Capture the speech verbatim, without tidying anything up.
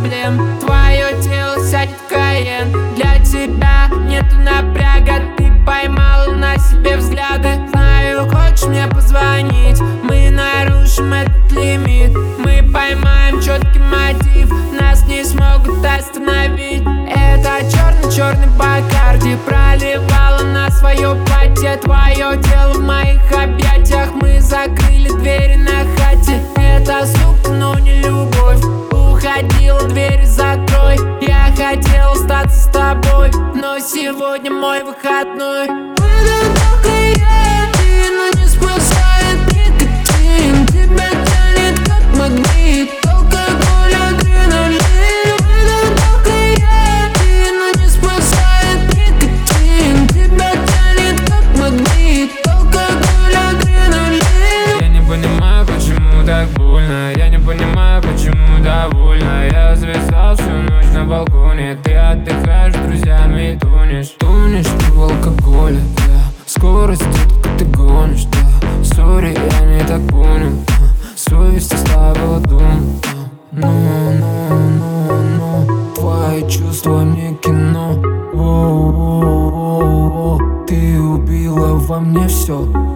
проблем. Твое тело сядет Каен. Для тебя нету напряга. Ты поймала на себе взгляды. Знаю, хочешь мне позвонить. Мы нарушим этот лимит. Мы поймаем четкий мотив. Нас не смогут остановить. Это черный-черный Бакарди проливала на свое платье. Твое тело в моих объятиях. Мы закрыли двери на хате. Это сука, но не любовь. Уходила, двери закрой. Я хотел остаться с тобой, но сегодня мой выходной. Но не спасает никотин. Тебя тянет как магнит. Алкоголь, адреналин. Но не спасает никотин. Тебя тянет как магнит. Алкоголь, адреналин. Я не понимаю, почему так больно. Я не понимаю, почему довольна. Я зависал всю ночь на балконе. Ты отдыхаешь с друзьями и тонешь. Тонешь ты в алкоголе, да. Скорость, детка, ты гонишь, да. Сори, я не так понял, да. Совесть оставила дом, да. Но, но, но, но твои чувства не кино. Воу-воу-воу-воу. Ты убила во мне все.